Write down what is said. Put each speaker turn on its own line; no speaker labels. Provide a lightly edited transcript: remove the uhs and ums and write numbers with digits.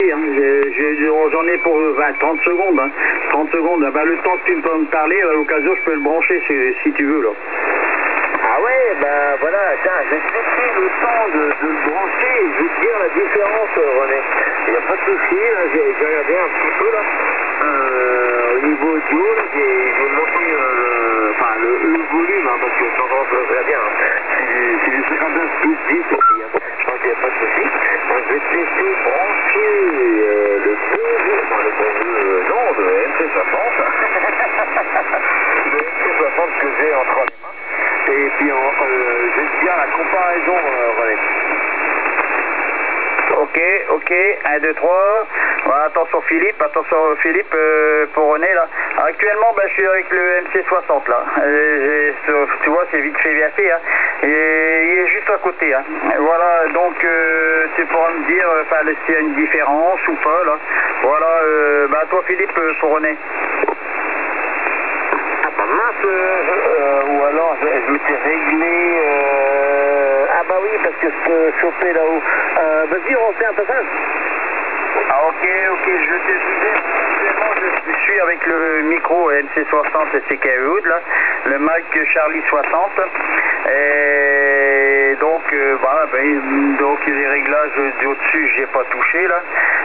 J'en ai pour 30 secondes. Hein. 30 secondes. Bah, le temps que tu peux me parler, à l'occasion, je peux le brancher si tu veux. Là.
Ah ouais, bah voilà, tiens, je vais te laisser le temps de le brancher et je vais te dire la différence, René. Il n'y a pas de souci, là, j'ai regardé un petit peu, là, au niveau audio, là, j'ai monté le volume, hein, parce que je t'entends très bien. Hein. C'est du 59 plus 10 aussi, hein. Je pense qu'il n'y a pas de souci. Donc je vais te laisser brancher le non, de MC60. Le MC60 que j'ai entre les mains. Et puis je vais te dire la comparaison, René.
Ok, 1, 2, 3. Voilà, attention Philippe, pour René là. Actuellement, je suis avec le MC60 là. Tu vois, c'est vite fait bien fait. Hein. Et il est juste à côté. Hein. Voilà, donc tu pourras me dire s'il y a une différence ou pas là. Voilà, toi Philippe, pour René.
Ah bah mince, ou alors je m'étais réglé. Ah bah oui, parce que je peux choper là-haut. Vas-y, on fait un passage.
Ah ok, je te disais, actuellement je suis avec le micro MC60 CK Wood là, le mic Charlie 60, et donc voilà, donc les réglages du au-dessus j'ai pas touché là,